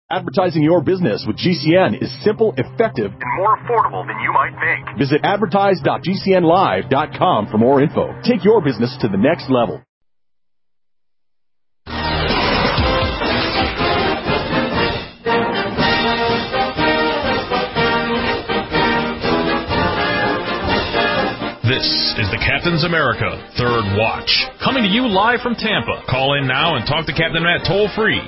Advertising your business with GCN is simple, effective, and more affordable than you might think. Visit advertise.gcnlive.com for more info. Take your business to the next level. This is the Captain's America Third Watch, coming to you live from Tampa. Call in now and talk to Captain Matt toll-free,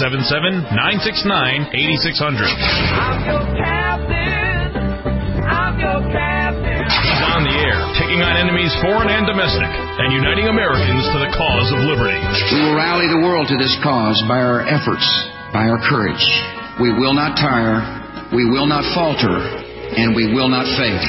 877-969-8600. I'm your captain. I'm your captain. He's on the air, taking on enemies foreign and domestic, and uniting Americans to the cause of liberty. We will rally the world to this cause by our efforts, by our courage. We will not tire, we will not falter, and we will not fail.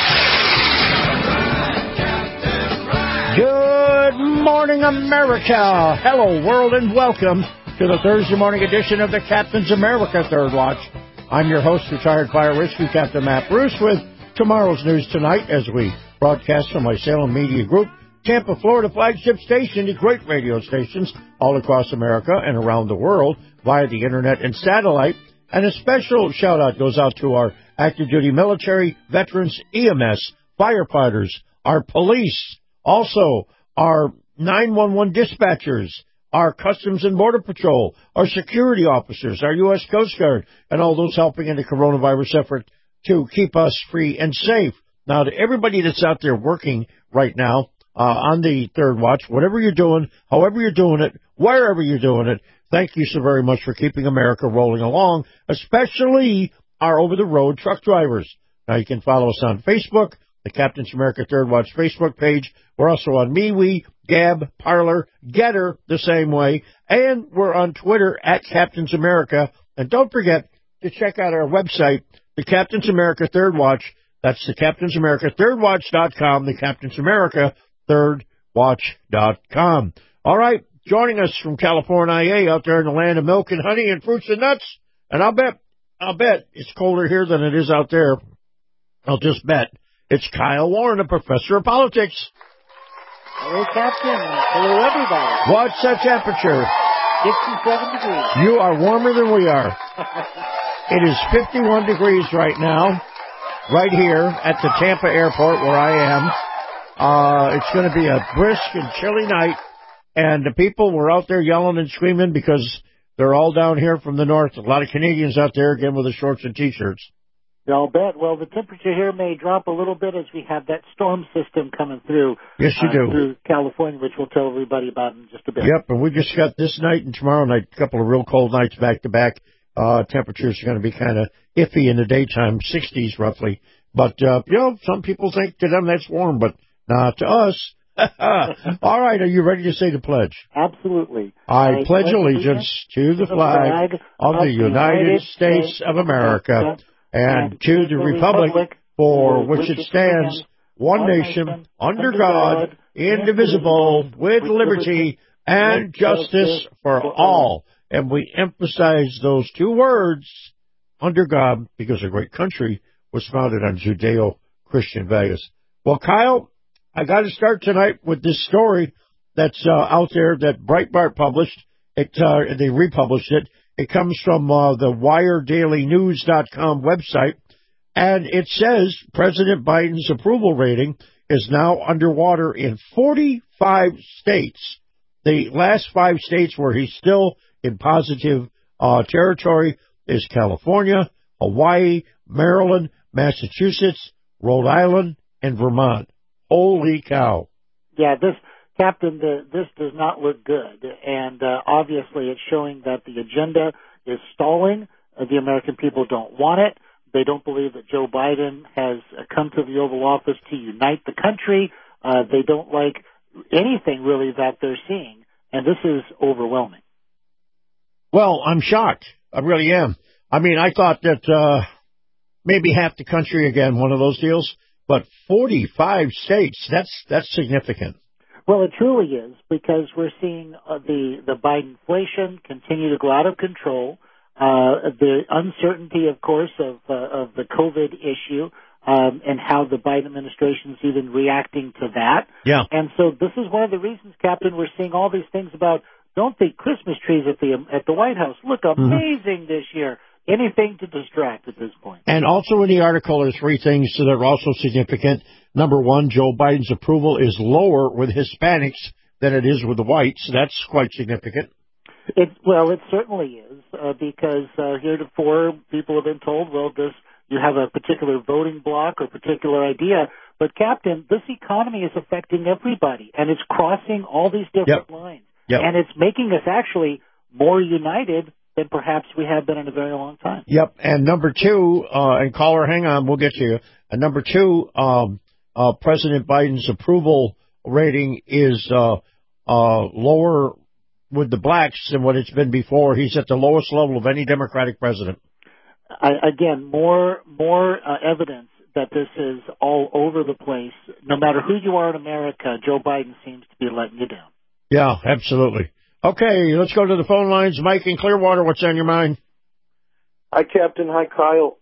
Good morning, America. Hello, world, and welcome to the Thursday morning edition of the Captain's America Third Watch. I'm your host, retired fire rescue Captain Matt Bruce, with tomorrow's news tonight as we broadcast from my Salem Media Group, Tampa, Florida flagship station, to great radio stations all across America and around the world via the internet and satellite. And a special shout-out goes out to our active duty military, veterans, EMS, firefighters, our police, also our 911 dispatchers, our Customs and Border Patrol, our security officers, our U.S. Coast Guard, and all those helping in the coronavirus effort to keep us free and safe. Now, to everybody that's out there working right now on the Third Watch, whatever you're doing, however you're doing it, wherever you're doing it, thank you so very much for keeping America rolling along, especially our over-the-road truck drivers. Now, you can follow us on Facebook, the Captain's America Third Watch Facebook page. We're also on MeWe, Gab, Parler, Getter the same way, and we're on Twitter at Captain's America. And don't forget to check out our website, the Captain's America Third Watch. That's the Captain's America ThirdWatch.com, the Captain's America ThirdWatch.com. All right, joining us from California, out there in the land of milk and honey and fruits and nuts. And I'll bet it's colder here than it is out there. I'll just bet. It's Kyle Warren, a professor of politics. Hello, Captain. Hello, everybody. What's the temperature? 67 degrees. You are warmer than we are. It is 51 degrees right now, right here at the Tampa airport where I am. It's going to be a brisk and chilly night, and the people were out there yelling and screaming because they're all down here from the north. A lot of Canadians out there, again, with the shorts and T-shirts. I'll bet. Well, the temperature here may drop a little bit as we have that storm system coming through. Yes, you do. Through California, which we'll tell everybody about in just a bit. Yep, and we just got this night and tomorrow night, a couple of real cold nights back-to-back. Temperatures are going to be kind of iffy in the daytime, 60s roughly. But, some people think to them that's warm, but not to us. All right, are you ready to say the pledge? Absolutely. I pledge allegiance to the flag of the United States of America and to the republic for which it stands, one nation, under God, indivisible, with liberty and justice for all. And we emphasize those two words, under God, because a great country was founded on Judeo-Christian values. Well, Kyle, I got to start tonight with this story that's out there that Breitbart published. They republished it. It comes from the WireDailyNews.com website, and it says President Biden's approval rating is now underwater in 45 states. The last 5 states where he's still in positive territory is California, Hawaii, Maryland, Massachusetts, Rhode Island, and Vermont. Holy cow. Yeah, Captain, this does not look good, and obviously it's showing that the agenda is stalling. The American people don't want it. They don't believe that Joe Biden has come to the Oval Office to unite the country. They don't like anything, really, that they're seeing, and this is overwhelming. Well, I'm shocked. I really am. I mean, I thought that maybe half the country, again, one of those deals, but 45 states, that's significant. Well, it truly is, because we're seeing the Bidenflation continue to go out of control. The uncertainty, of course, of the COVID issue, and how the Biden administration is even reacting to that. Yeah. And so this is one of the reasons, Captain, we're seeing all these things about don't think Christmas trees at the White House look amazing this year. Anything to distract at this point. And also in the article, there are three things that are also significant. Number one, Joe Biden's approval is lower with Hispanics than it is with the whites. That's quite significant. It certainly is, because heretofore people have been told, you have a particular voting bloc or particular idea. But, Captain, this economy is affecting everybody, and it's crossing all these different lines. Yep. And it's making us actually more united than perhaps we have been in a very long time. Yep. And number two, and caller, hang on, we'll get to you. And number two, President Biden's approval rating is lower with the blacks than what it's been before. He's at the lowest level of any Democratic president. Again, more evidence that this is all over the place. No matter who you are in America, Joe Biden seems to be letting you down. Yeah, absolutely. Okay, let's go to the phone lines. Mike in Clearwater, what's on your mind? Hi, Captain. Hi, Kyle.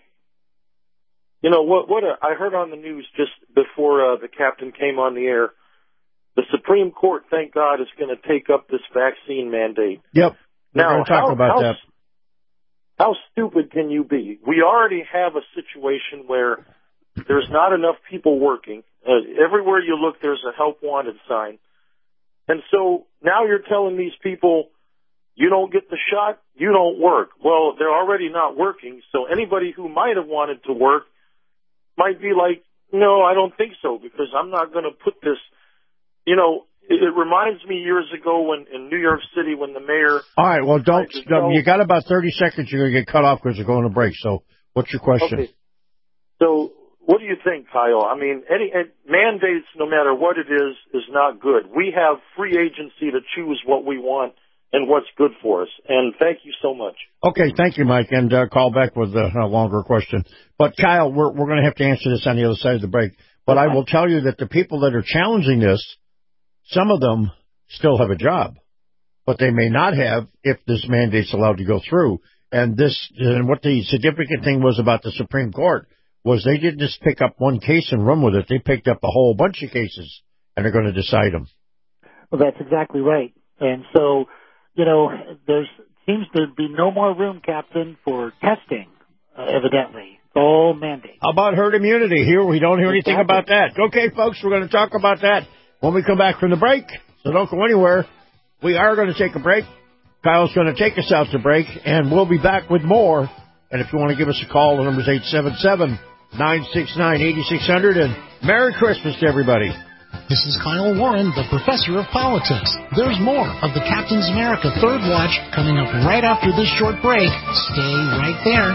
I heard on the news just before the captain came on the air, the Supreme Court, thank God, is going to take up this vaccine mandate. Yep. We're going to talk about that. How stupid can you be? We already have a situation where there's not enough people working. Everywhere you look, there's a help wanted sign. And so now you're telling these people, you don't get the shot, you don't work. Well, they're already not working, so anybody who might have wanted to work might be like, no, I don't think so, because I'm not going to put this, it reminds me years ago when in New York City when the mayor... All right, well, you got about 30 seconds, you're going to get cut off because you're going to break, so what's your question? Okay. So what do you think, Kyle? I mean, any mandates, no matter what it is not good. We have free agency to choose what we want and what's good for us. And thank you so much. Okay, thank you, Mike, and call back with a longer question. But, Kyle, we're going to have to answer this on the other side of the break. But I will tell you that the people that are challenging this, some of them still have a job, but they may not have if this mandate's allowed to go through. And what the significant thing was about the Supreme Court was they didn't just pick up one case and run with it. They picked up a whole bunch of cases, and they're going to decide them. Well, that's exactly right. And so, there seems to be no more room, Captain, for testing, evidently. It's all mandate. How about herd immunity? Here, we don't hear anything about that. Okay, folks, we're going to talk about that when we come back from the break. So don't go anywhere. We are going to take a break. Kyle's going to take us out to break, and we'll be back with more. And if you want to give us a call, the number's 877-969-8600. And Merry Christmas to everybody. This is Kyle Warren, the professor of politics. There's more of the Captain's America Third Watch coming up right after this short break. Stay right there.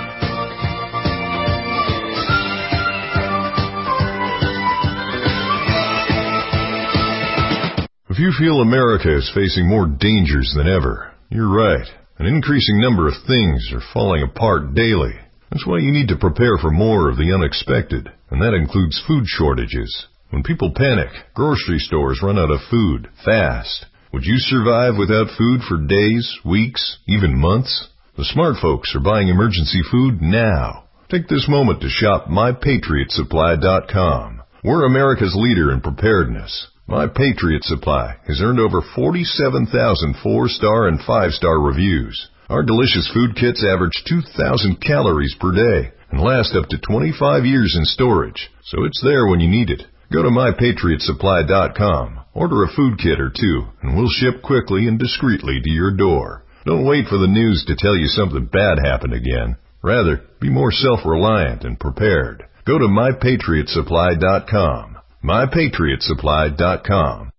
If you feel America is facing more dangers than ever, you're right. An increasing number of things are falling apart daily. That's why you need to prepare for more of the unexpected, and that includes food shortages. When people panic, grocery stores run out of food fast. Would you survive without food for days, weeks, even months? The smart folks are buying emergency food now. Take this moment to shop MyPatriotSupply.com. We're America's leader in preparedness. My Patriot Supply has earned over 47,000 4-star and 5-star reviews. Our delicious food kits average 2,000 calories per day and last up to 25 years in storage, so it's there when you need it. Go to MyPatriotSupply.com, order a food kit or two, and we'll ship quickly and discreetly to your door. Don't wait for the news to tell you something bad happened again. Rather, be more self-reliant and prepared. Go to MyPatriotSupply.com. MyPatriotSupply.com.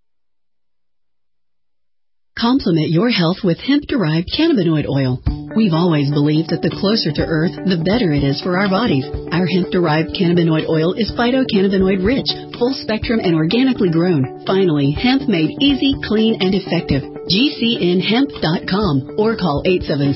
Complement your health with hemp-derived cannabinoid oil. We've always believed that the closer to Earth, the better it is for our bodies. Our hemp-derived cannabinoid oil is phytocannabinoid-rich, full-spectrum, and organically grown. Finally, hemp made easy, clean, and effective. GCNHemp.com or call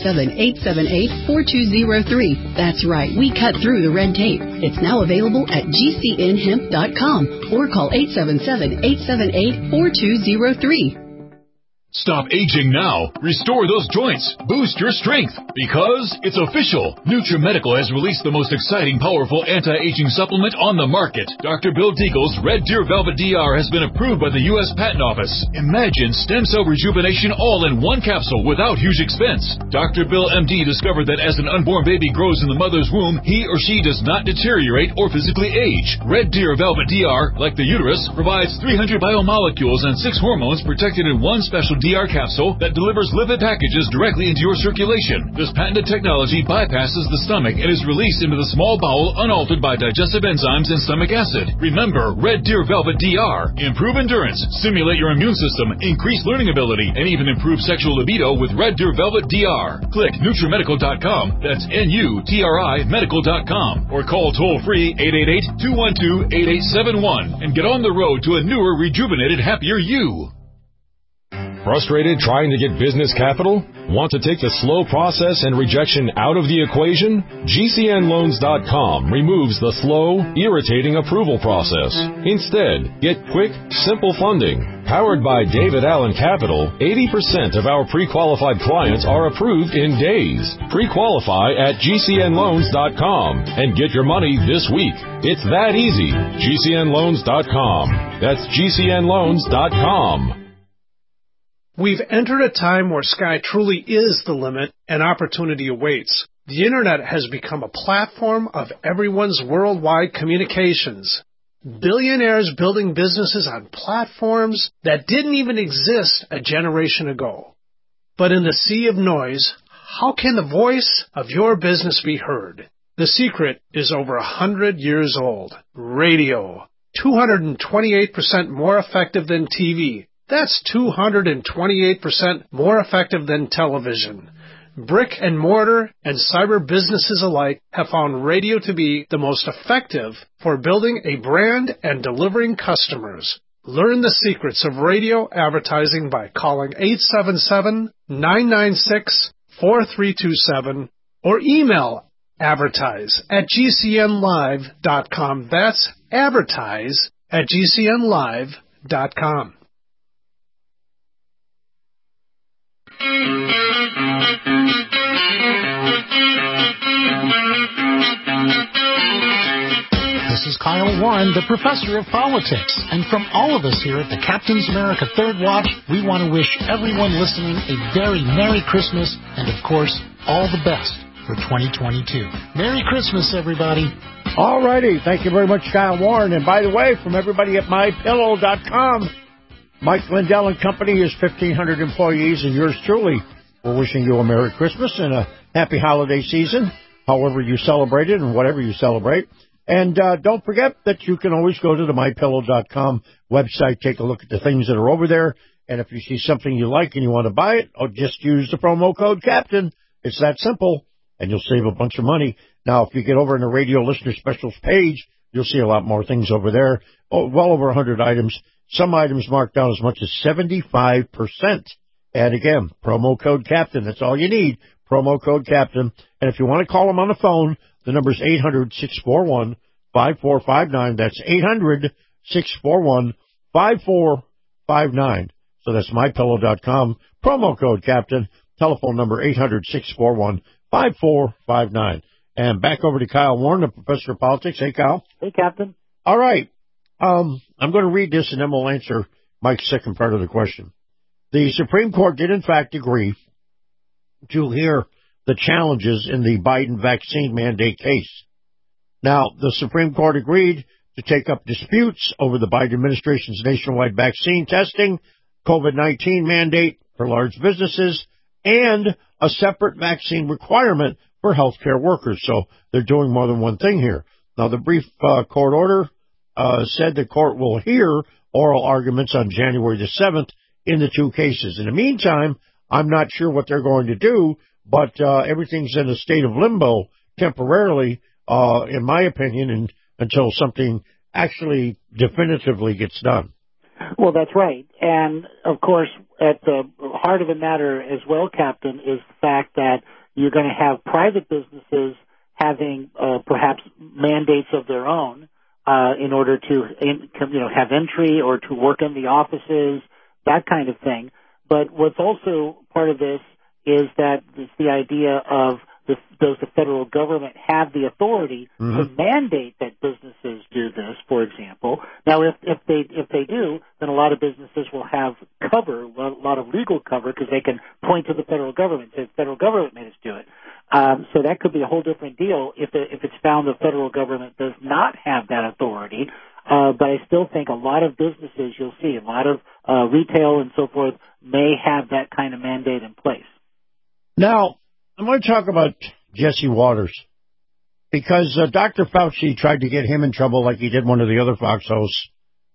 877-878-4203. That's right, we cut through the red tape. It's now available at GCNHemp.com or call 877-878-4203. Stop aging now. Restore those joints. Boost your strength. Because it's official. NutriMedical has released the most exciting, powerful anti-aging supplement on the market. Dr. Bill Deagle's Red Deer Velvet DR has been approved by the U.S. Patent Office. Imagine stem cell rejuvenation all in one capsule without huge expense. Dr. Bill MD discovered that as an unborn baby grows in the mother's womb, he or she does not deteriorate or physically age. Red Deer Velvet DR, like the uterus, provides 300 biomolecules and 6 hormones protected in one special DR capsule that delivers lipid packages directly into your circulation. This patented technology bypasses the stomach and is released into the small bowel unaltered by digestive enzymes and stomach acid. Remember, Red Deer Velvet DR. Improve endurance, stimulate your immune system, increase learning ability, and even improve sexual libido with Red Deer Velvet DR. Click NutriMedical.com, that's NUTRI Medical.com, or call toll-free 888-212-8871 and get on the road to a newer, rejuvenated, happier you. Frustrated trying to get business capital? Want to take the slow process and rejection out of the equation? GCNLoans.com removes the slow, irritating approval process. Instead, get quick, simple funding. Powered by David Allen Capital, 80% of our pre-qualified clients are approved in days. Pre-qualify at GCNLoans.com and get your money this week. It's that easy. GCNLoans.com. That's GCNLoans.com. We've entered a time where sky truly is the limit and opportunity awaits. The Internet has become a platform of everyone's worldwide communications. Billionaires building businesses on platforms that didn't even exist a generation ago. But in the sea of noise, how can the voice of your business be heard? The secret is over 100 years old. Radio. 228% more effective than TV. That's 228% more effective than television. Brick and mortar and cyber businesses alike have found radio to be the most effective for building a brand and delivering customers. Learn the secrets of radio advertising by calling 877-996-4327 or email advertise@gcnlive.com. That's advertise@gcnlive.com. This is Kyle Warren, the professor of politics, and from all of us here at the Captain's America Third Watch, we want to wish everyone listening a very Merry Christmas and, of course, all the best for 2022. Merry Christmas, everybody. All righty. Thank you very much, Kyle Warren. And by the way, from everybody at MyPillow.com, Mike Lindell and Company is 1,500 employees, and yours truly. We're wishing you a Merry Christmas and a happy holiday season, however you celebrate it and whatever you celebrate. And don't forget that you can always go to the MyPillow.com website, take a look at the things that are over there, and if you see something you like and you want to buy it, just use the promo code CAPTAIN. It's that simple, and you'll save a bunch of money. Now, if you get over in the Radio Listener Specials page, you'll see a lot more things over there, well over 100 items. Some items marked down as much as 75%. And again, promo code CAPTAIN. That's all you need, promo code CAPTAIN. And if you want to call them on the phone, the number is 800-641-5459. That's 800-641-5459. So that's MyPillow.com, promo code CAPTAIN, telephone number 800-641-5459. And back over to Kyle Warren, the professor of politics. Hey, Kyle. Hey, Captain. All right. I'm going to read this, and then we'll answer Mike's second part of the question. The Supreme Court did, in fact, agree to hear the challenges in the Biden vaccine mandate case. Now, the Supreme Court agreed to take up disputes over the Biden administration's nationwide vaccine testing, COVID-19 mandate for large businesses, and a separate vaccine requirement for healthcare workers. So they're doing more than one thing here. Now, the brief court order said the court will hear oral arguments on January the 7th in the two cases. In the meantime, I'm not sure what they're going to do, but everything's in a state of limbo temporarily, in my opinion, until something actually definitively gets done. Well, that's right. And, of course, at the heart of the matter as well, Captain, is the fact that you're going to have private businesses having perhaps mandates of their own in order to have entry or to work in the offices, that kind of thing. But what's also part of this is that it's the idea of does the federal government have the authority to mandate that businesses do this, for example? Now, if they do, then a lot of businesses will have cover, a lot of legal cover, because they can point to the federal government, say the federal government made us do it. So that could be a whole different deal if it's found the federal government does not have that authority. But I still think a lot of businesses, you'll see, a lot of retail and so forth may have that kind of mandate in place. Now, I'm going to talk about Jesse Waters, because Dr. Fauci tried to get him in trouble like he did one of the other Fox hosts,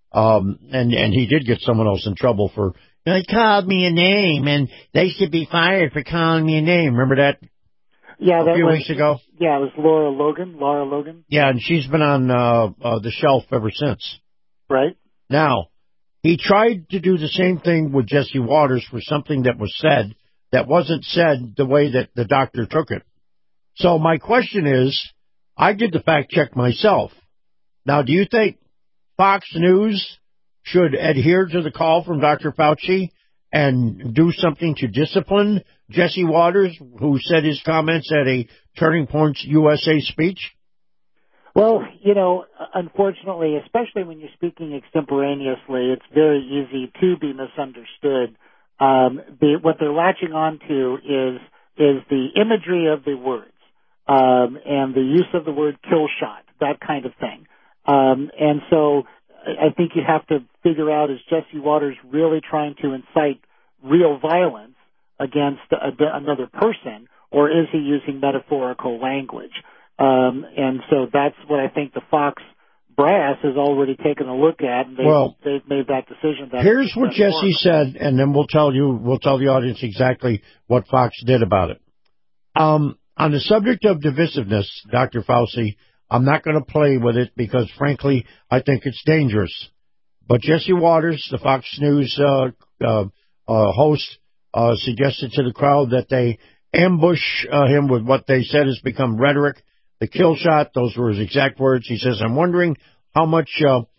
and he did get someone else in trouble for, they called me a name, and they should be fired for calling me a name. Remember that? Yeah, a few weeks ago? Yeah, it was Laura Logan. Yeah, and she's been on the shelf ever since. Right. Now, he tried to do the same thing with Jesse Waters for something that was said that wasn't said the way that the doctor took it. So my question is, I did the fact check myself. Now, do you think Fox News should adhere to the call from Dr. Fauci and do something to discipline Jesse Waters, who said his comments at a Turning Points USA speech? Well, unfortunately, especially when you're speaking extemporaneously, it's very easy to be misunderstood. What they're latching on to is the imagery of the words, and the use of the word kill shot, that kind of thing. And so I think you have to figure out, is Jesse Waters really trying to incite real violence against another person, or is he using metaphorical language? And so that's what I think the Fox brass has already taken a look at, and they've made that decision. Here's what Jesse said, and then we'll tell the audience exactly what Fox did about it. On the subject of divisiveness, Dr. Fauci, I'm not going to play with it because, frankly, I think it's dangerous. But Jesse Waters, the Fox News host, suggested to the crowd that they ambush him with what they said has become rhetoric. The kill shot, those were his exact words. He says, I'm wondering how much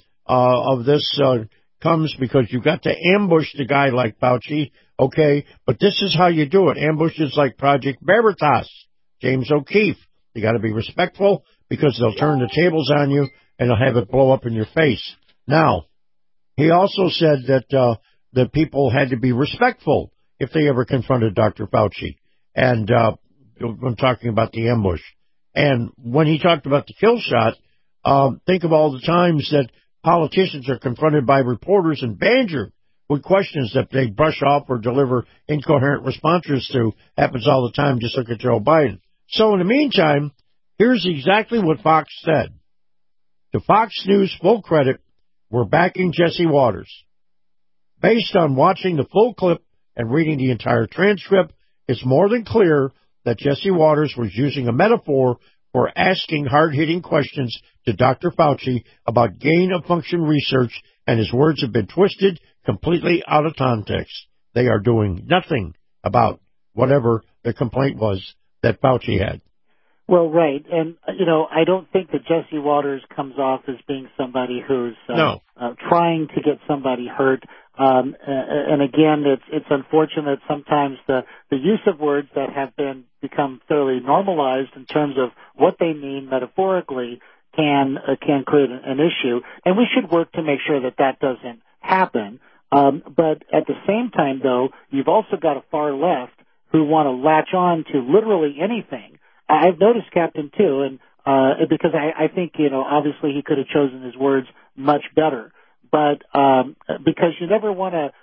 of this comes because you've got to ambush the guy like Fauci, okay? But this is how you do it. Ambushes like Project Veritas, James O'Keefe. You got to be respectful because they'll turn the tables on you and they'll have it blow up in your face. Now, he also said that the people had to be respectful if they ever confronted Dr. Fauci. And I'm talking about the ambush. And when he talked about the kill shot, think of all the times that politicians are confronted by reporters in Banjo with questions that they brush off or deliver incoherent responses to. Happens all the time. Just look at Joe Biden. So in the meantime, here's exactly what Fox said. To Fox News' full credit, we're backing Jesse Waters. Based on watching the full clip and reading the entire transcript, it's more than clear that Jesse Waters was using a metaphor for asking hard-hitting questions to Dr. Fauci about gain-of-function research, and his words have been twisted completely out of context. They are doing nothing about whatever the complaint was that Fauci had. Well, right. And, I don't think that Jesse Waters comes off as being somebody who's trying to get somebody hurt. And again, it's unfortunate sometimes the use of words that have become fairly normalized in terms of what they mean metaphorically can create an issue. And we should work to make sure that doesn't happen. But at the same time, though, you've also got a far left who want to latch on to literally anything. I've noticed, Captain, too, and because I think, obviously he could have chosen his words much better. But because you never want to,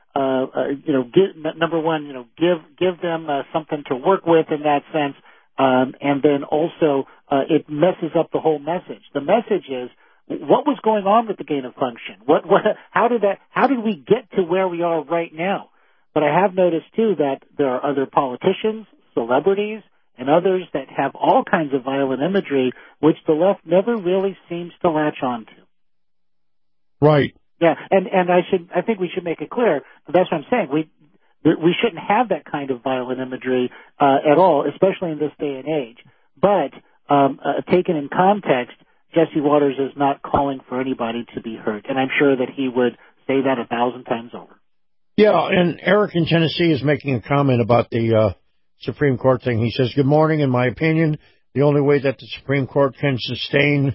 give them something to work with in that sense, and then also it messes up the whole message. The message is, what was going on with the gain of function? How did we get to where we are right now? But I have noticed too that there are other politicians, celebrities, and others that have all kinds of violent imagery, which the left never really seems to latch on to. Right. Yeah, and I think we should make it clear. That's what I'm saying. We shouldn't have that kind of violent imagery at all, especially in this day and age. But taken in context, Jesse Waters is not calling for anybody to be hurt, and I'm sure that he would say that 1,000 times over. Yeah, and Eric in Tennessee is making a comment about the Supreme Court thing. He says, good morning. In my opinion, the only way that the Supreme Court can sustain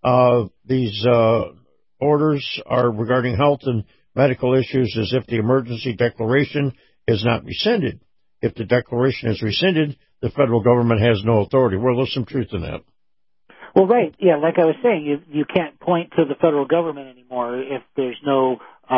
these orders are regarding health and medical issues is if the emergency declaration is not rescinded. If the declaration is rescinded, the federal government has no authority. Well, there's some truth in that. Well, right, yeah, like I was saying, you can't point to the federal government anymore if there's no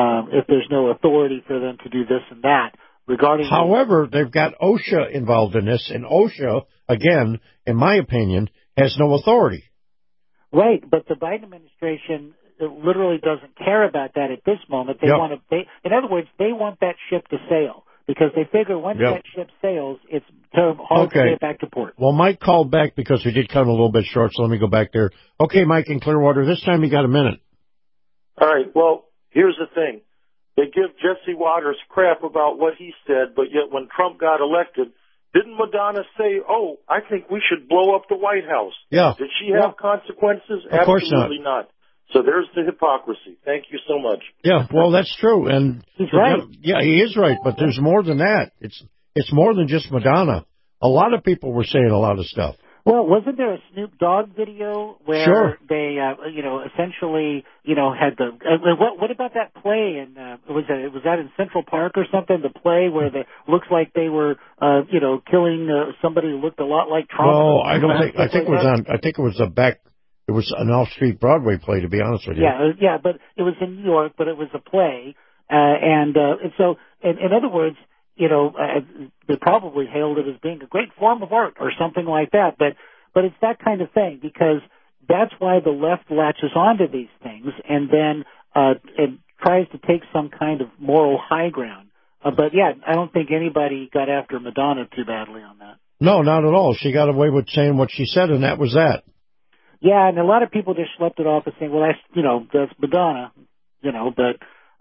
authority for them to do this and that. However, they've got OSHA involved in this, and OSHA, again, in my opinion, has no authority. Right, but the Biden administration literally doesn't care about that at this moment. They want to. In other words, they want that ship to sail because they figure once that ship sails, it's hard to get back to port. Well, Mike called back because we did cut him a little bit short, so let me go back there. Okay, Mike in Clearwater, this time you got a minute. All right, well, here's the thing. They give Jesse Waters crap about what he said, but yet when Trump got elected, didn't Madonna say, oh, I think we should blow up the White House? Yeah. Did she have consequences? Of course Absolutely not. So there's the hypocrisy. Thank you so much. Yeah, well, that's true. And he's right. Yeah, he is right, but there's more than that. It's more than just Madonna. A lot of people were saying a lot of stuff. Well, wasn't there a Snoop Dogg video where they, essentially, had the what about that play? And was that in Central Park or something? The play where looks like they were, killing somebody who looked a lot like Trump. Oh, I think it was It was an off-street Broadway play, to be honest with you. Yeah, but it was in New York, but it was a play, and so, in other words. They probably hailed it as being a great form of art or something like that. But it's that kind of thing because that's why the left latches onto these things and then it tries to take some kind of moral high ground. But yeah, I don't think anybody got after Madonna too badly on that. No, not at all. She got away with saying what she said, and that was that. Yeah, and a lot of people just slept it off as saying, "Well, that's Madonna," But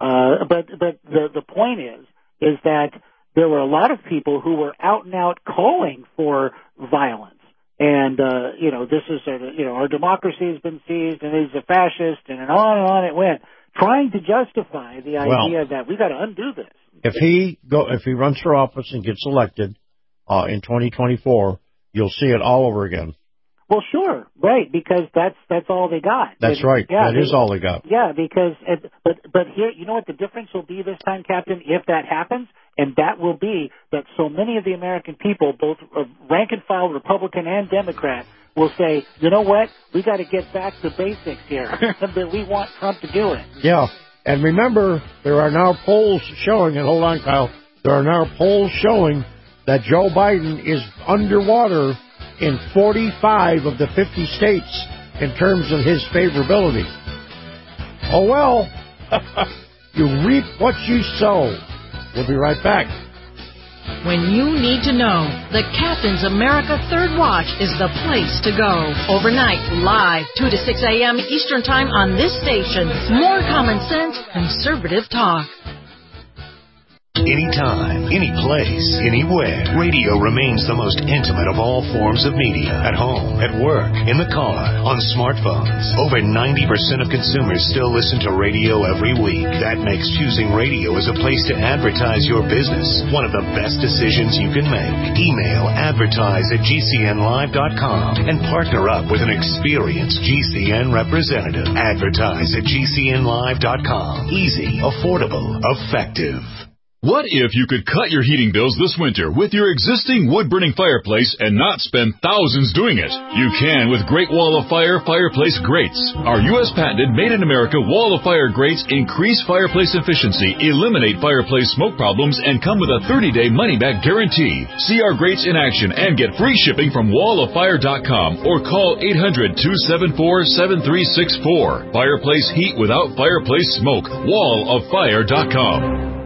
the point is that. There were a lot of people who were out and out calling for violence. And, this is, our democracy has been seized and he's a fascist and on it went, trying to justify the idea that we got to undo this. If he runs for office and gets elected, in 2024, you'll see it all over again. Well, sure, right, because that's all they got. That's right. That is all they got. Yeah, because, but here, you know what the difference will be this time, Captain, if that happens? And that will be that so many of the American people, both rank and file Republican and Democrat, will say, you know what, we got to get back to basics here. But we want Trump to do it. Yeah, and remember, there are now polls showing, and hold on, Kyle, there are now polls showing that Joe Biden is underwater in 45 of the 50 states in terms of his favorability. Oh, well, you reap what you sow. We'll be right back. When you need to know, the Captain's America Third Watch is the place to go. Overnight, live, 2 to 6 a.m. Eastern Time on this station. More common sense, conservative talk. Anytime, any place, anywhere, radio remains the most intimate of all forms of media. At home, at work, in the car, on smartphones. Over 90% of consumers still listen to radio every week. That makes choosing radio as a place to advertise your business one of the best decisions you can make. Email advertise@gcnlive.com and partner up with an experienced GCN representative. Advertise at gcnlive.com. Easy, affordable, effective. What if you could cut your heating bills this winter with your existing wood-burning fireplace and not spend thousands doing it? You can with Great Wall of Fire fireplace grates. Our U.S. patented made-in-America Wall of Fire grates increase fireplace efficiency, eliminate fireplace smoke problems, and come with a 30-day money-back guarantee. See our grates in action and get free shipping from walloffire.com or call 800-274-7364. Fireplace heat without fireplace smoke. walloffire.com.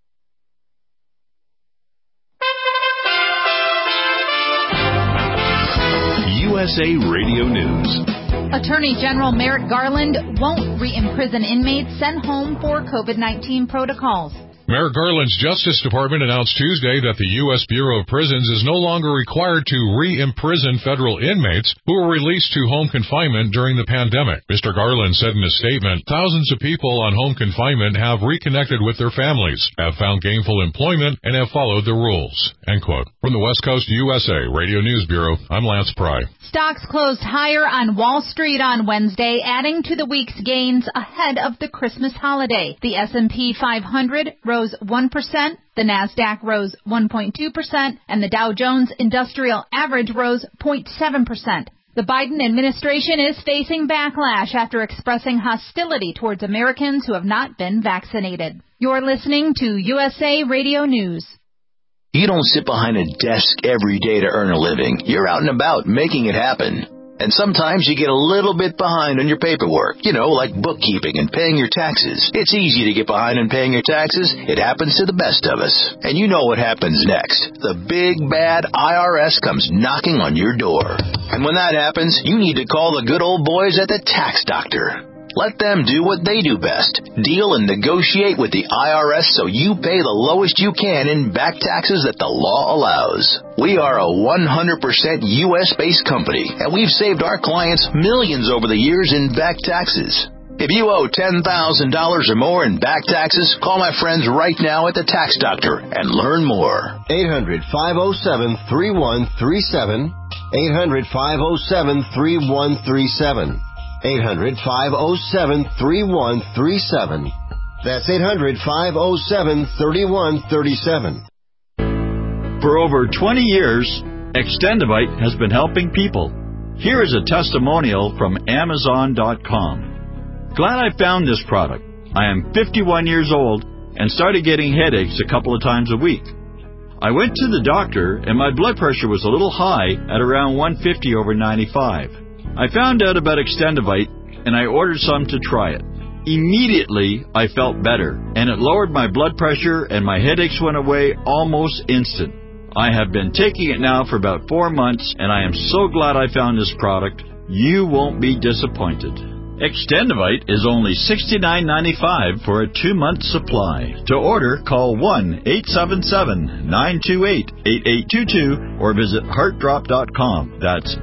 USA Radio News. Attorney General Merrick Garland won't re-imprison inmates sent home for COVID-19 protocols. Merrick Garland's Justice Department announced Tuesday that the U.S. Bureau of Prisons is no longer required to re-imprison federal inmates who were released to home confinement during the pandemic. Mr. Garland said in a statement, thousands of people on home confinement have reconnected with their families, have found gainful employment, and have followed the rules. End quote. From the West Coast USA Radio News Bureau, I'm Lance Pry. Stocks closed higher on Wall Street on Wednesday, adding to the week's gains ahead of the Christmas holiday. The S&P 500 rose 1%, the Nasdaq rose 1.2%, and the Dow Jones Industrial Average rose 0.7%. The Biden administration is facing backlash after expressing hostility towards Americans who have not been vaccinated. You're listening to USA Radio News. You don't sit behind a desk every day to earn a living. You're out and about making it happen. And sometimes you get a little bit behind on your paperwork, like bookkeeping and paying your taxes. It's easy to get behind on paying your taxes. It happens to the best of us. And you know what happens next. The big, bad IRS comes knocking on your door. And when that happens, you need to call the good old boys at the Tax Doctor. Let them do what they do best. Deal and negotiate with the IRS so you pay the lowest you can in back taxes that the law allows. We are a 100% U.S.-based company, and we've saved our clients millions over the years in back taxes. If you owe $10,000 or more in back taxes, call my friends right now at the Tax Doctor and learn more. 800-507-3137. 800-507-3137. 800-507-3137. That's 800-507-3137. For over 20 years, Extendivite has been helping people. Here is a testimonial from Amazon.com. Glad I found this product. I am 51 years old and started getting headaches a couple of times a week. I went to the doctor and my blood pressure was a little high at around 150 over 95. I found out about Extendivite, and I ordered some to try it. Immediately, I felt better, and it lowered my blood pressure, and my headaches went away almost instant. I have been taking it now for about 4 months, and I am so glad I found this product. You won't be disappointed. Extendivite is only $69.95 for a 2-month supply. To order, call 1-877-928-8822 or visit heartdrop.com. That's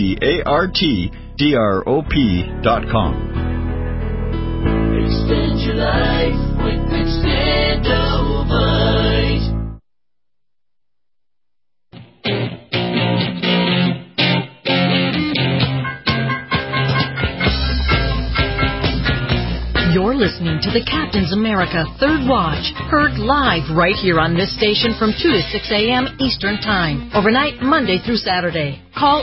HEARTDROP.com. Extend your life with Extendivite. You're listening to the Captain's America Third Watch, heard live right here on this station from 2 to 6 a.m. Eastern Time, overnight Monday through Saturday. Call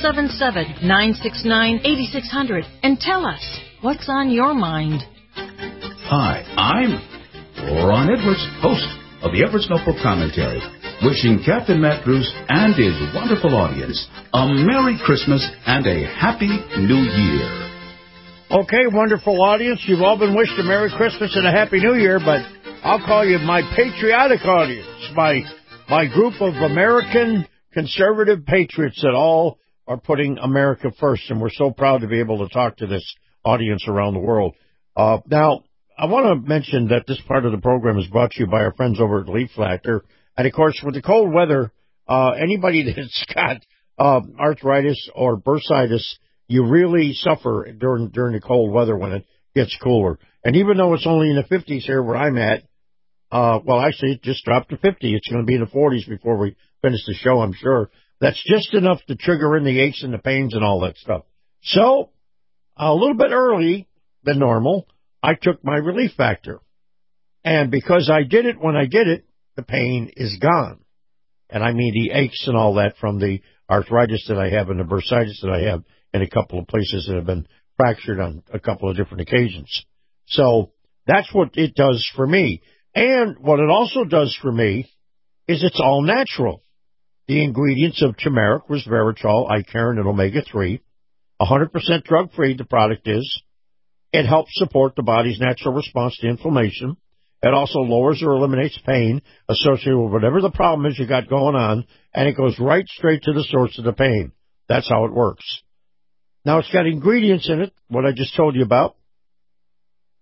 877-969-8600 and tell us what's on your mind. Hi, I'm Ron Edwards, host of the Edwards Notebook Commentary, wishing Captain Matt Bruce and his wonderful audience a Merry Christmas and a Happy New Year. Okay, wonderful audience, you've all been wished a Merry Christmas and a Happy New Year, but I'll call you my patriotic audience, my group of American conservative patriots that all are putting America first, and we're so proud to be able to talk to this audience around the world. Now, I want to mention that this part of the program is brought to you by our friends over at Leaf Factor, and of course, with the cold weather, anybody that's got arthritis or bursitis, you really suffer during the cold weather when it gets cooler. And even though it's only in the 50s here where I'm at, well, actually, it just dropped to 50. It's going to be in the 40s before we finish the show, I'm sure. That's just enough to trigger in the aches and the pains and all that stuff. So, a little bit early than normal, I took my Relief Factor. And because I did it when I did it, the pain is gone. And I mean the aches and all that from the arthritis that I have and the bursitis that I have in a couple of places that have been fractured on a couple of different occasions. So that's what it does for me. And what it also does for me is it's all natural. The ingredients of turmeric, resveratrol, icaron, and omega-3, 100% drug-free the product is. It helps support the body's natural response to inflammation. It also lowers or eliminates pain associated with whatever the problem is you got going on, and it goes right straight to the source of the pain. That's how it works. Now, it's got ingredients in it, what I just told you about,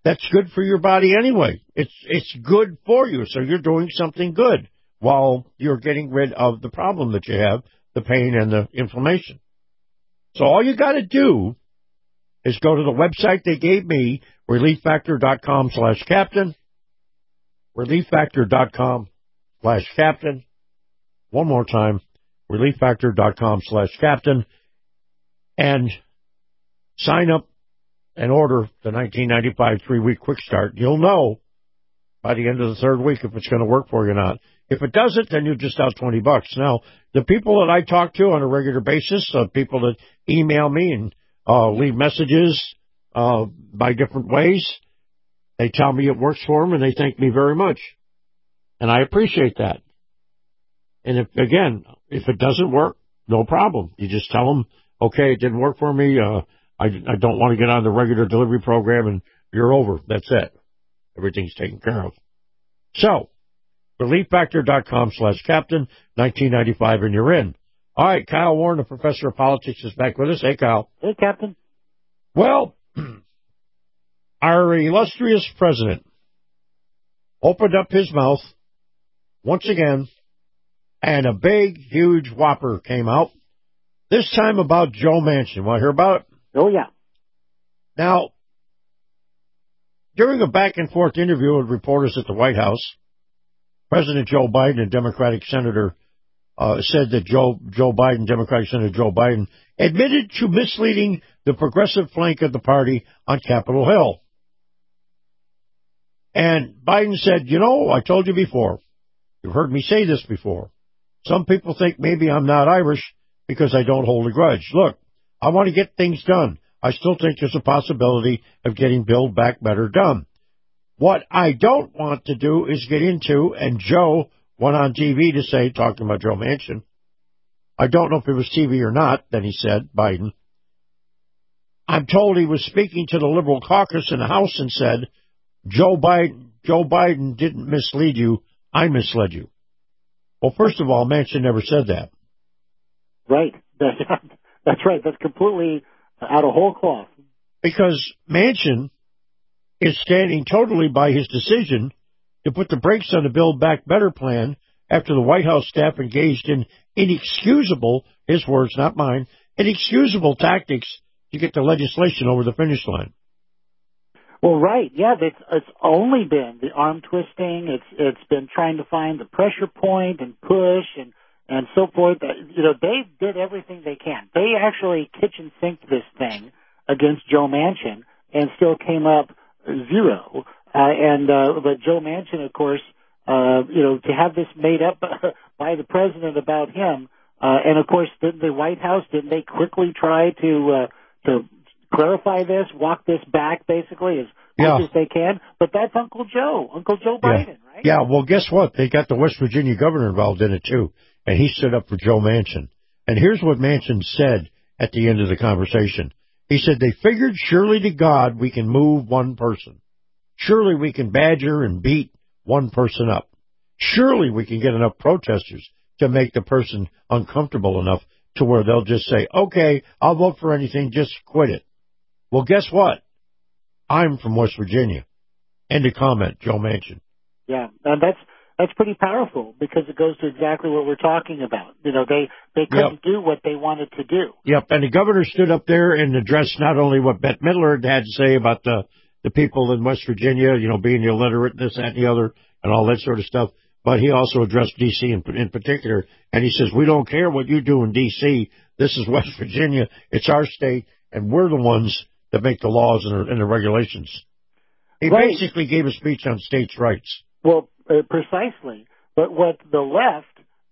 that's good for your body anyway. It's good for you, so you're doing something good while you're getting rid of the problem that you have, the pain and the inflammation. So all you got to do is go to the website they gave me, relieffactor.com/captain, relieffactor.com/captain. One more time, relieffactor.com/captain, and sign up and order the 1995 3-week quick start. You'll know by the end of the third week if it's going to work for you or not. If it doesn't, then you're just out $20. Now, the people that I talk to on a regular basis, people that email me and leave messages by different ways, they tell me it works for them, and they thank me very much. And I appreciate that. And if it doesn't work, no problem. You just tell them, okay, it didn't work for me. I don't want to get on the regular delivery program, and you're over. That's it. Everything's taken care of. So, relieffactor.com/captain, 1995, and you're in. All right, Kyle Warren, the professor of politics, is back with us. Hey, Kyle. Hey, Captain. Well, our illustrious president opened up his mouth once again, and a big, huge whopper came out, this time about Joe Manchin. Want to hear about it? Oh, yeah. Now, during a back-and-forth interview with reporters at the White House, President Joe Biden and Democratic Senator said that Democratic Senator Joe Biden, admitted to misleading the progressive flank of the party on Capitol Hill. And Biden said, I told you before. You've heard me say this before. Some people think maybe I'm not Irish because I don't hold a grudge. Look, I want to get things done. I still think there's a possibility of getting Build Back Better done. What I don't want to do is get into, and Joe went on TV to say, talking about Joe Manchin, I don't know if it was TV or not, then he said, Biden, I'm told he was speaking to the Liberal caucus in the House and said, Joe Biden didn't mislead you, I misled you. Well, first of all, Manchin never said that. Right. That's right. That's completely out of whole cloth. Because Manchin is standing totally by his decision to put the brakes on the Build Back Better plan after the White House staff engaged in inexcusable, his words, not mine, inexcusable tactics to get the legislation over the finish line. Well, right. Yeah, it's only been the arm twisting. It's been trying to find the pressure point and push and so forth. They did everything they can. They actually kitchen sinked this thing against Joe Manchin and still came up zero. But Joe Manchin, of course, to have this made up by the president about him, and of course, didn't the White House, didn't they quickly try to clarify this, walk this back basically as quick as they can? But that's Uncle Joe Biden, right? Yeah, well, guess what? They got the West Virginia governor involved in it, too, and he stood up for Joe Manchin. And here's what Manchin said at the end of the conversation. He said, they figured surely to God we can move one person. Surely we can badger and beat one person up. Surely we can get enough protesters to make the person uncomfortable enough to where they'll just say, okay, I'll vote for anything, just quit it. Well, guess what? I'm from West Virginia. End of comment, Joe Manchin. Yeah, and that's pretty powerful because it goes to exactly what we're talking about. They couldn't do what they wanted to do. Yep, and the governor stood up there and addressed not only what Bette Midler had to say about the people in West Virginia, being illiterate, this, that, and the other, and all that sort of stuff, but he also addressed D.C. in particular, and he says, we don't care what you do in D.C. This is West Virginia. It's our state, and we're the ones that make the laws and the regulations. He basically gave a speech on states' rights. Well, precisely. But what the left,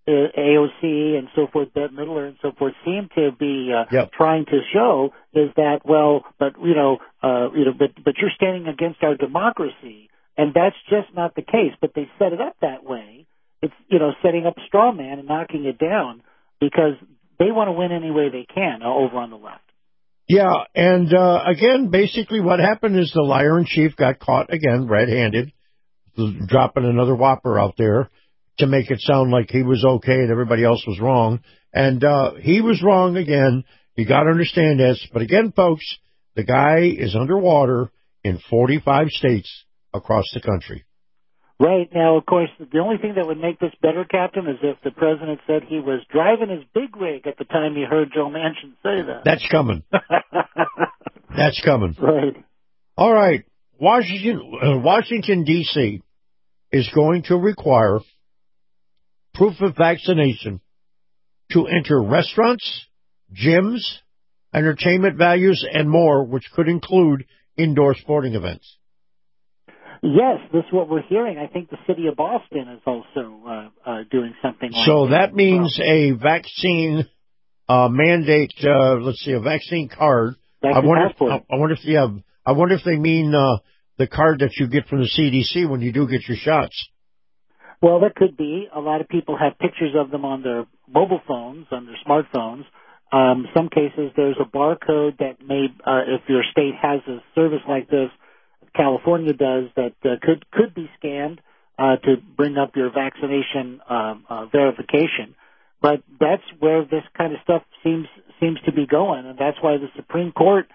AOC and so forth, Bette Midler and so forth, seem to be trying to show is that, but you're standing against our democracy, and that's just not the case. But they set it up that way. It's setting up a straw man and knocking it down because they want to win any way they can over on the left. Yeah, and again, basically what happened is the liar in chief got caught again, red-handed, dropping another whopper out there to make it sound like he was okay and everybody else was wrong. And he was wrong again. You got to understand this. But again, folks, the guy is underwater. in 45 states across the country. Right. Now, of course, the only thing that would make this better, Captain, is if the president said he was driving his big rig at the time he heard Joe Manchin say that. That's coming. That's coming. Right. All right. Washington, D.C. is going to require proof of vaccination to enter restaurants, gyms, entertainment venues, and more, which could include indoor sporting events. Yes, this is what we're hearing. I think the city of Boston is also doing something like that. So that means a vaccine mandate, a vaccine card. I wonder if they mean the card that you get from the CDC when you do get your shots. Well, that could be. A lot of people have pictures of them on their mobile phones, on their smartphones. Some cases there's a barcode that may, if your state has a service like this, California does, that could be scanned to bring up your vaccination verification. But that's where this kind of stuff seems to be going, and that's why the Supreme Court,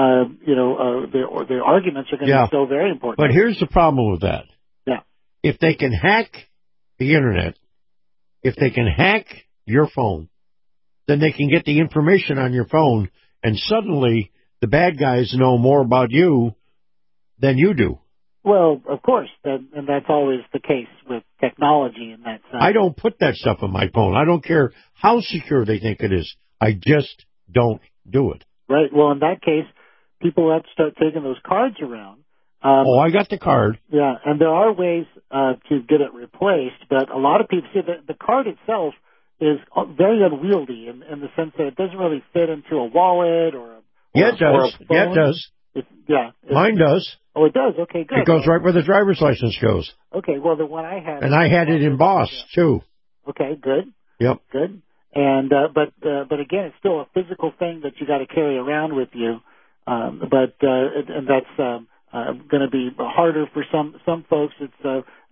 the arguments are going to be so very important. But here's the problem with that. Yeah. If they can hack the internet, if they can hack your phone, then they can get the information on your phone, and suddenly the bad guys know more about you than you do. Well, of course, and that's always the case with technology in that sense. I don't put that stuff on my phone. I don't care how secure they think it is. I just don't do it. Right. Well, in that case, people have to start taking those cards around. I got the card. Yeah, and there are ways to get it replaced, but a lot of people see that the card itself is very unwieldy in the sense that it doesn't really fit into a wallet or a Yeah, it does. Yeah, it does. Mine does. Oh, it does? Okay, good. It goes right where the driver's license goes. Okay, well, the one I had... And I had it embossed, too. Okay, good. Yep. Good. And but again, it's still a physical thing that you got to carry around with you. And that's going to be harder for some folks. It's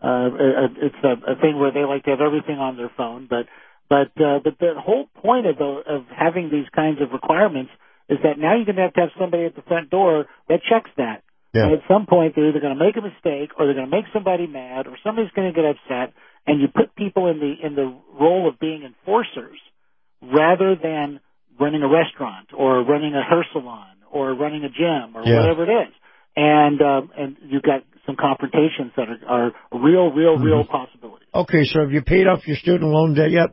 a thing where they like to have everything on their phone. But the whole point of having these kinds of requirements is that now you're going to have somebody at the front door that checks that. Yeah. And at some point, they're either going to make a mistake or they're going to make somebody mad or somebody's going to get upset, and you put people in the role of being enforcers rather than running a restaurant or running a hair salon or running a gym or whatever it is. And you've got some confrontations that are real possibilities. Okay, so have you paid off your student loan debt yet?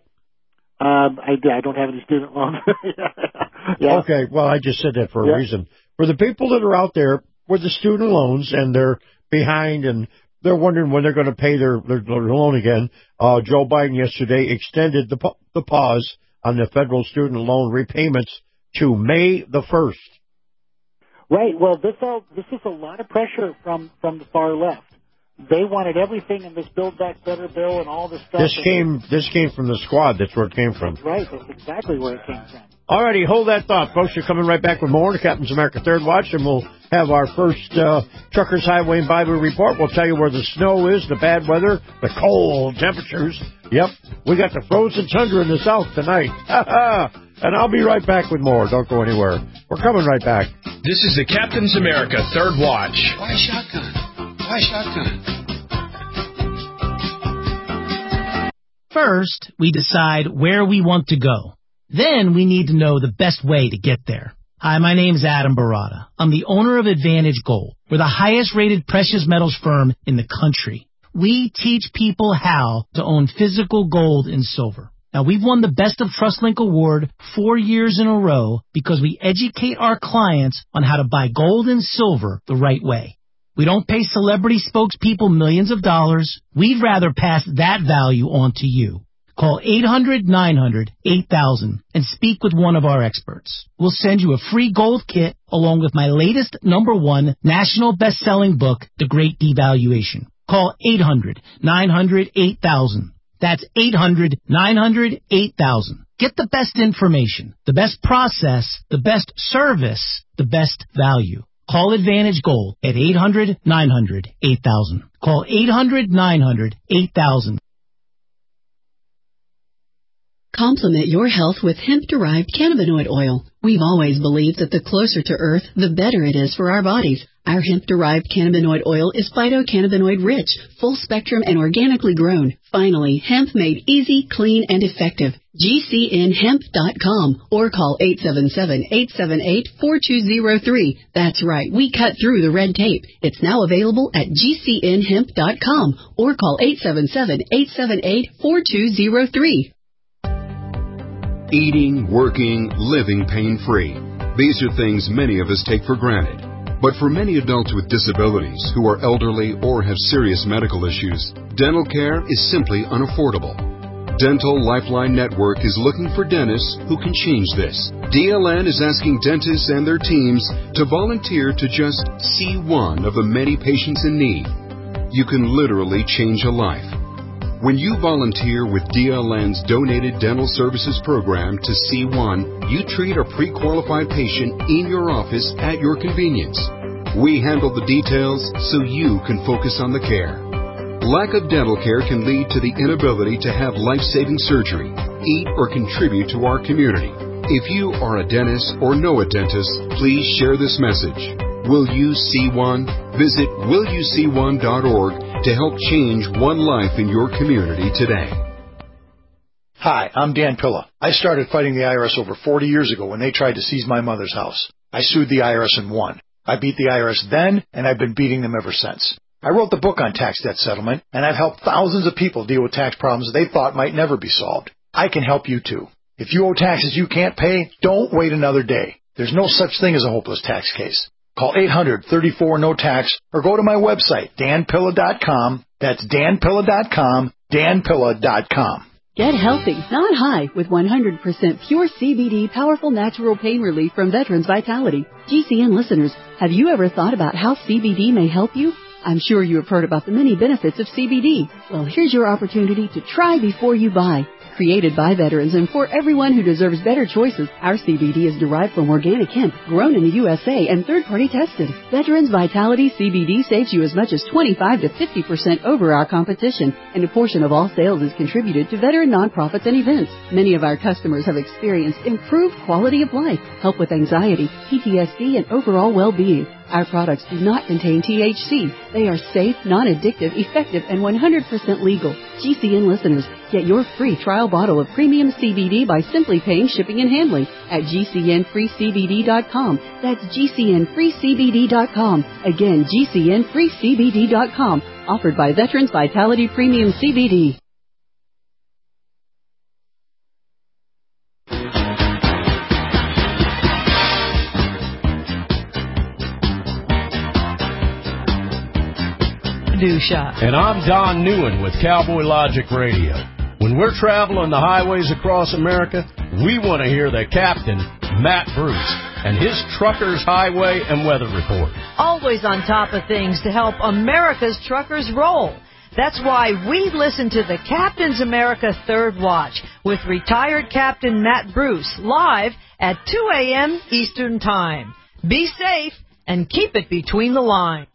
I don't have any student loans. Yeah. Okay, well, I just said that for a reason. For the people that are out there with the student loans and they're behind and they're wondering when they're going to pay their loan again, Joe Biden yesterday extended the pause on the federal student loan repayments to May the 1st. Right. Well, this is a lot of pressure from the far left. They wanted everything in this Build Back Better bill and all this stuff. This came from the squad. That's where it came from. That's right. That's exactly where it came from. All righty, hold that thought, folks. We're coming right back with more to Captain's America Third Watch, and we'll have our first Truckers Highway and Bible report. We'll tell you where the snow is, the bad weather, the cold temperatures. Yep, we got the frozen tundra in the south tonight. And I'll be right back with more. Don't go anywhere. We're coming right back. This is the Captain's America Third Watch. Why shotgun? Why shotgun? First, we decide where we want to go. Then we need to know the best way to get there. Hi, my name's Adam Barada. I'm the owner of Advantage Gold. We're the highest rated precious metals firm in the country. We teach people how to own physical gold and silver. Now, we've won the Best of TrustLink Award 4 years in a row because we educate our clients on how to buy gold and silver the right way. We don't pay celebrity spokespeople millions of dollars. We'd rather pass that value on to you. Call 800-900-8000 and speak with one of our experts. We'll send you a free gold kit along with my latest #1 national best-selling book, The Great Devaluation. Call 800-900-8000. That's 800-900-8000. Get the best information, the best process, the best service, the best value. Call Advantage Gold at 800-900-8000. Call 800-900-8000. Complement your health with hemp-derived cannabinoid oil. We've always believed that the closer to Earth, the better it is for our bodies. Our hemp-derived cannabinoid oil is phytocannabinoid-rich, full-spectrum, and organically grown. Finally, hemp made easy, clean, and effective. GCNhemp.com or call 877-878-4203. That's right, we cut through the red tape. It's now available at GCNhemp.com or call 877-878-4203. Eating, working, living pain-free. These are things many of us take for granted. But for many adults with disabilities who are elderly or have serious medical issues, dental care is simply unaffordable. Dental Lifeline Network is looking for dentists who can change this. DLN is asking dentists and their teams to volunteer to just see one of the many patients in need. You can literally change a life. When you volunteer with DLN's Donated Dental Services Program to C1, you treat a pre-qualified patient in your office at your convenience. We handle the details so you can focus on the care. Lack of dental care can lead to the inability to have life-saving surgery, eat, or contribute to our community. If you are a dentist or know a dentist, please share this message. Will You See One? Visit willyouseeone.org to help change one life in your community today. Hi, I'm Dan Pilla. I started fighting the IRS over 40 years ago when they tried to seize my mother's house. I sued the IRS and won. I beat the IRS then, and I've been beating them ever since. I wrote the book on tax debt settlement, and I've helped thousands of people deal with tax problems they thought might never be solved. I can help you too. If you owe taxes you can't pay, don't wait another day. There's no such thing as a hopeless tax case. Call 800-34-NO-TAX or go to my website, danpilla.com. That's danpilla.com, danpilla.com. Get healthy, not high, with 100% pure CBD powerful natural pain relief from Veterans Vitality. GCN listeners, have you ever thought about how CBD may help you? I'm sure you have heard about the many benefits of CBD. Well, here's your opportunity to try before you buy. Created by veterans and for everyone who deserves better choices, our CBD is derived from organic hemp, grown in the USA and third-party tested. Veterans Vitality CBD saves you as much as 25 to 50% over our competition, and a portion of all sales is contributed to veteran nonprofits and events. Many of our customers have experienced improved quality of life, help with anxiety, PTSD, and overall well-being. Our products do not contain THC. They are safe, non-addictive, effective, and 100% legal. GCN listeners, get your free trial bottle of premium CBD by simply paying shipping and handling at GCNFreeCBD.com. That's GCNFreeCBD.com. Again, GCNFreeCBD.com. Offered by Veterans Vitality Premium CBD. And I'm Don Newen with Cowboy Logic Radio. When we're traveling the highways across America, we want to hear the captain, Matt Bruce, and his Truckers Highway and Weather Report. Always on top of things to help America's truckers roll. That's why we listen to the Captain's America Third Watch with retired Captain Matt Bruce live at 2 a.m. Eastern Time. Be safe and keep it between the lines.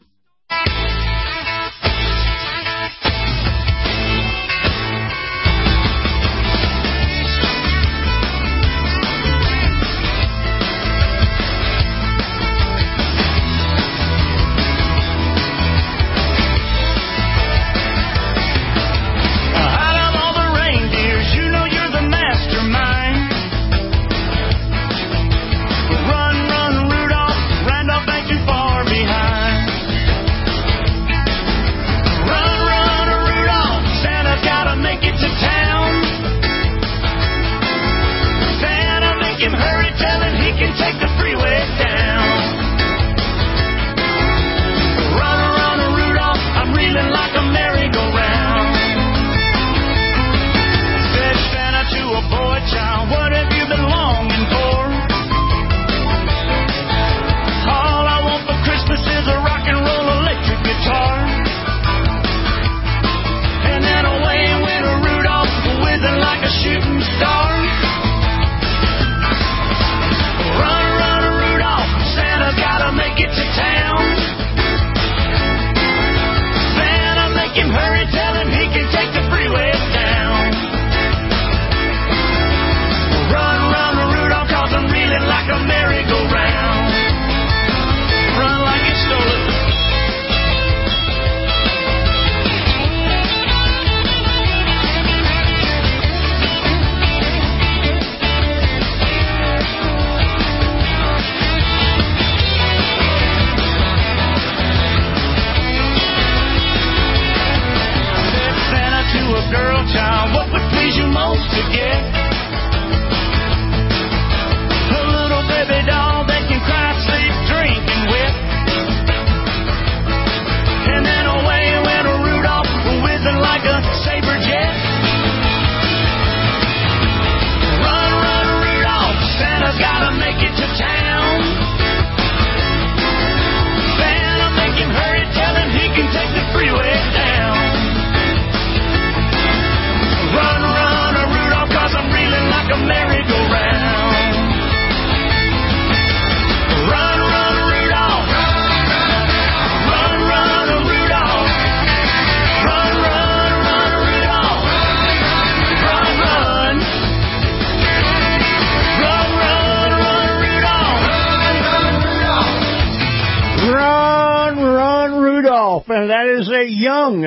golf, and that is a young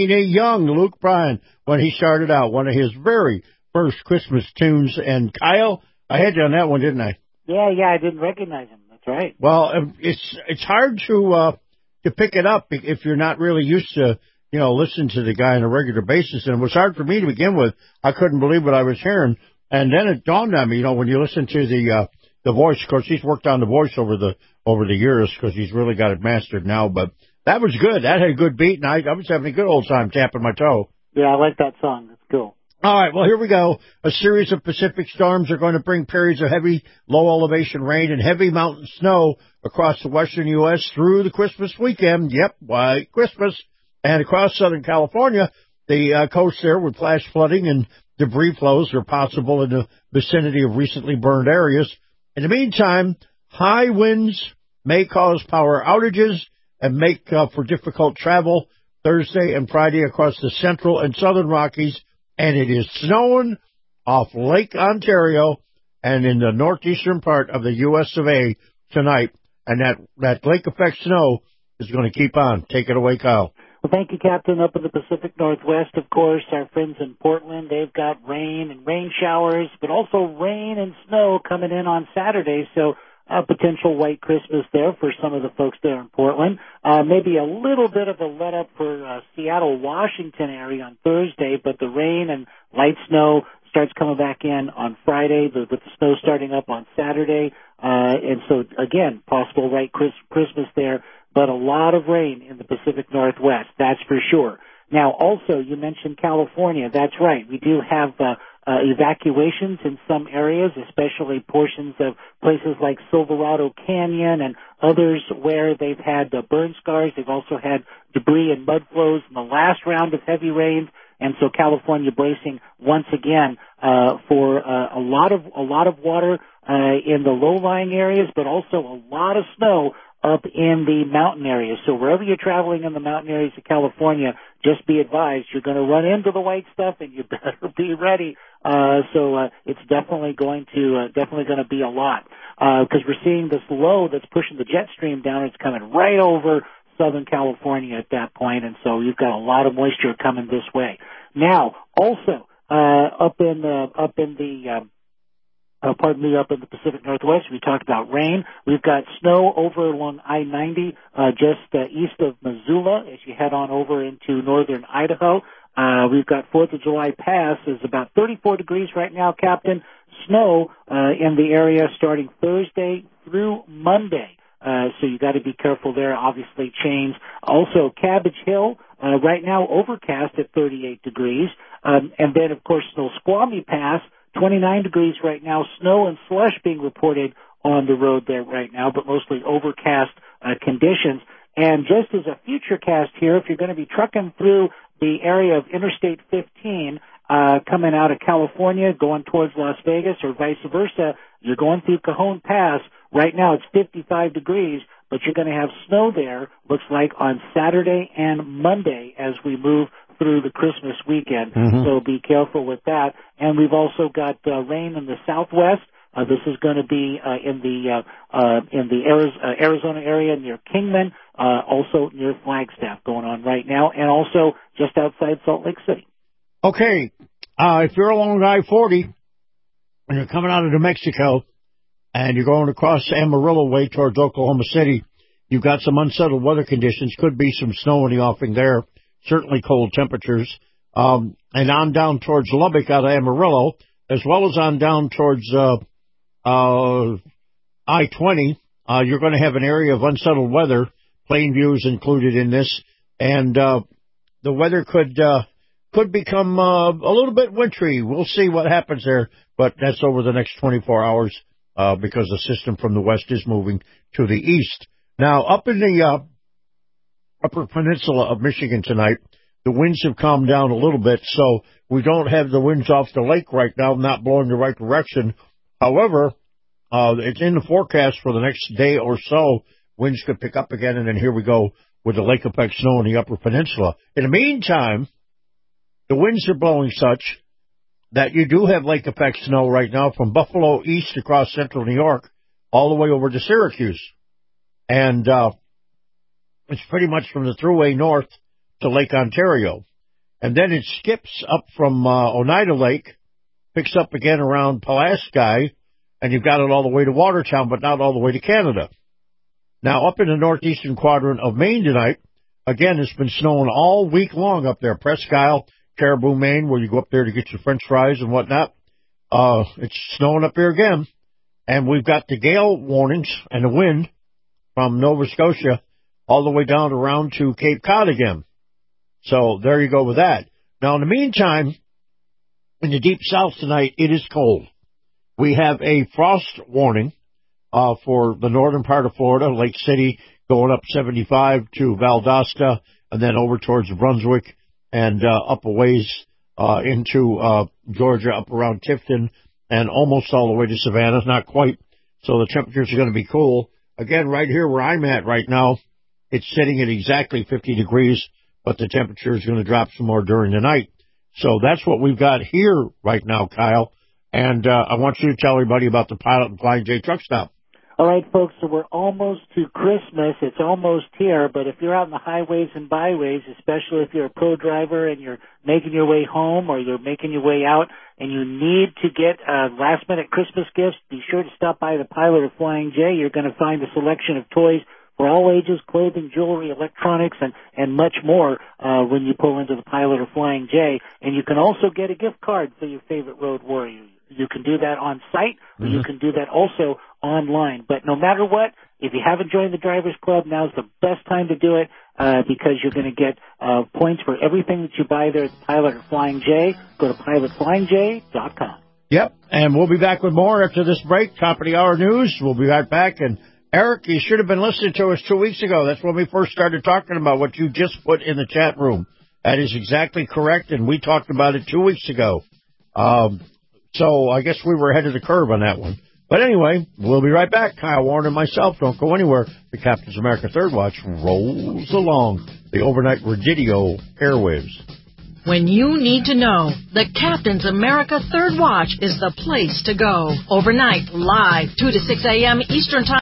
Luke Bryan when he started out, one of his very first Christmas tunes. And Kyle, I had you on that one, didn't I? Yeah, I didn't recognize him. That's right. Well, it's hard to pick it up if you're not really used to, listen to the guy on a regular basis. And it was hard for me to begin with. I couldn't believe what I was hearing. And then it dawned on me, when you listen to the voice, of course, he's worked on the voice over the years because he's really got it mastered now. But that was good. That had a good beat, and I was having a good old time tapping my toe. Yeah, I like that song. That's cool. All right, well, here we go. A series of Pacific storms are going to bring periods of heavy, low-elevation rain and heavy mountain snow across the western U.S. through the Christmas weekend. Yep, white Christmas. And across Southern California, the coast there with flash flooding and debris flows are possible in the vicinity of recently burned areas. In the meantime, high winds may cause power outages and make for difficult travel Thursday and Friday across the central and southern Rockies. And it is snowing off Lake Ontario and in the northeastern part of the U.S. of A. tonight. And that lake effect snow is going to keep on. Take it away, Kyle. Well, thank you, Captain. Up in the Pacific Northwest, of course, our friends in Portland, they've got rain and rain showers, but also rain and snow coming in on Saturday. So a potential white Christmas there for some of the folks there in Portland. Maybe a little bit of a let-up for Seattle, Washington area on Thursday, but the rain and light snow starts coming back in on Friday, with the snow starting up on Saturday. And so, again, possible white Christmas there, but a lot of rain in the Pacific Northwest, that's for sure. Now, also, you mentioned California. That's right. We do have evacuations in some areas, especially portions of places like Silverado Canyon and others where they've had burn scars. They've also had debris and mud flows in the last round of heavy rains, and so California bracing once again for a lot of water in the low-lying areas, but also a lot of snow up in the mountain areas. So wherever you're traveling in the mountain areas of California, just be advised you're going to run into the white stuff, and you better be ready. So it's definitely going to be a lot because we're seeing this low that's pushing the jet stream down. It's coming right over Southern California at that point, and so you've got a lot of moisture coming this way. Now, also up in the Pacific Northwest, we talked about rain. We've got snow over along I-90, just east of Missoula as you head on over into northern Idaho. We've got 4th of July Pass is about 34 degrees right now, Captain. Snow in the area starting Thursday through Monday. So you got to be careful there. Obviously, chains. Also, Cabbage Hill right now overcast at 38 degrees, and then of course Snoqualmie Pass 29 degrees right now. Snow and slush being reported on the road there right now, but mostly overcast conditions. And just as a future cast here, if you're going to be trucking through the area of Interstate 15, coming out of California, going towards Las Vegas, or vice versa, you're going through Cajon Pass. Right now it's 55 degrees, but you're going to have snow there, looks like, on Saturday and Monday as we move through the Christmas weekend. Mm-hmm. So be careful with that. And we've also got rain in the southwest. This is going to be in the Arizona area near Kingman, also near Flagstaff going on right now, and also just outside Salt Lake City. Okay, if you're along I-40 and you're coming out of New Mexico and you're going across Amarillo way towards Oklahoma City, you've got some unsettled weather conditions. Could be some snow in the offing there. Certainly cold temperatures. And on down towards Lubbock out of Amarillo, as well as on down towards I-20, you're going to have an area of unsettled weather. Plainview is included in this. And the weather could become a little bit wintry. We'll see what happens there, but that's over the next 24 hours because the system from the west is moving to the east. Now, up in the Upper Peninsula of Michigan tonight, the winds have calmed down a little bit, so we don't have the winds off the lake right now, not blowing the right direction. However, it's in the forecast for the next day or so. Winds could pick up again, and then here we go with the lake effect snow in the Upper Peninsula. In the meantime, the winds are blowing such that you do have lake effect snow right now from Buffalo east across central New York all the way over to Syracuse. And It's pretty much from the Thruway north to Lake Ontario. And then it skips up from Oneida Lake, picks up again around Pulaski, and you've got it all the way to Watertown, but not all the way to Canada. Now, up in the northeastern quadrant of Maine tonight, again, it's been snowing all week long up there. Presque Isle, Caribou, Maine, where you go up there to get your French fries and whatnot. It's snowing up here again. And we've got the gale warnings and the wind from Nova Scotia all the way down around to Cape Cod again. So there you go with that. Now, in the meantime, in the deep south tonight, it is cold. We have a frost warning for the northern part of Florida, Lake City, going up 75 to Valdosta, and then over towards Brunswick and up a ways into Georgia, up around Tifton, and almost all the way to Savannah. Not quite. So the temperatures are going to be cool. Again, right here where I'm at right now, it's sitting at exactly 50 degrees, but the temperature is going to drop some more during the night. So that's what we've got here right now, Kyle. And I want you to tell everybody about the Pilot and Flying J truck stop. All right, folks, so we're almost to Christmas. It's almost here, but if you're out in the highways and byways, especially if you're a pro driver and you're making your way home or you're making your way out and you need to get last-minute Christmas gifts, be sure to stop by the Pilot or Flying J. You're going to find a selection of toys for all ages, clothing, jewelry, electronics, and much more when you pull into the Pilot or Flying J. And you can also get a gift card for your favorite road warrior. You can do that on site, or you can do that also online. But no matter what, if you haven't joined the Drivers Club, now's the best time to do it because you're going to get points for everything that you buy there at the Pilot or Flying J. Go to pilotflyingj.com. Yep, and we'll be back with more after this break. Top of the hour news. We'll be right back. And Eric, you should have been listening to us 2 weeks ago. That's when we first started talking about what you just put in the chat room. That is exactly correct, and we talked about it 2 weeks ago. So I guess we were ahead of the curve on that one. But anyway, we'll be right back. Kyle Warren and myself, don't go anywhere. The Captain's America Third Watch rolls along the overnight radio airwaves. When you need to know, the Captain's America Third Watch is the place to go. Overnight, live, 2 to 6 a.m. Eastern Time.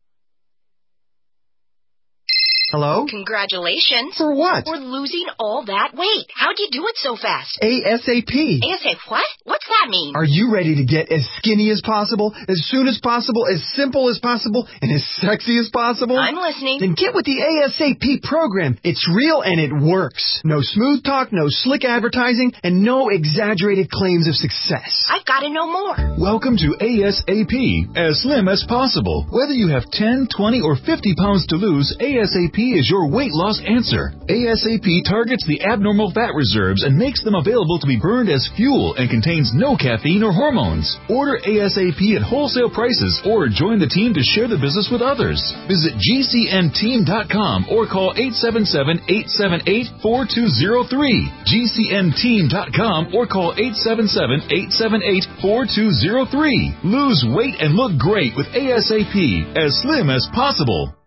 Hello? Congratulations. For what? For losing all that weight. How'd you do it so fast? ASAP. ASAP what? What's that mean? Are you ready to get as skinny as possible, as soon as possible, as simple as possible, and as sexy as possible? I'm listening. Then get with the ASAP program. It's real and it works. No smooth talk, no slick advertising, and no exaggerated claims of success. I've got to know more. Welcome to ASAP, as slim as possible. Whether you have 10, 20, or 50 pounds to lose, ASAP is your weight loss answer. ASAP targets the abnormal fat reserves and makes them available to be burned as fuel and contains no caffeine or hormones. Order ASAP at wholesale prices or join the team to share the business with others. Visit GCNteam.com or call 877-878-4203. GCNteam.com or call 877-878-4203. Lose weight and look great with ASAP, as slim as possible.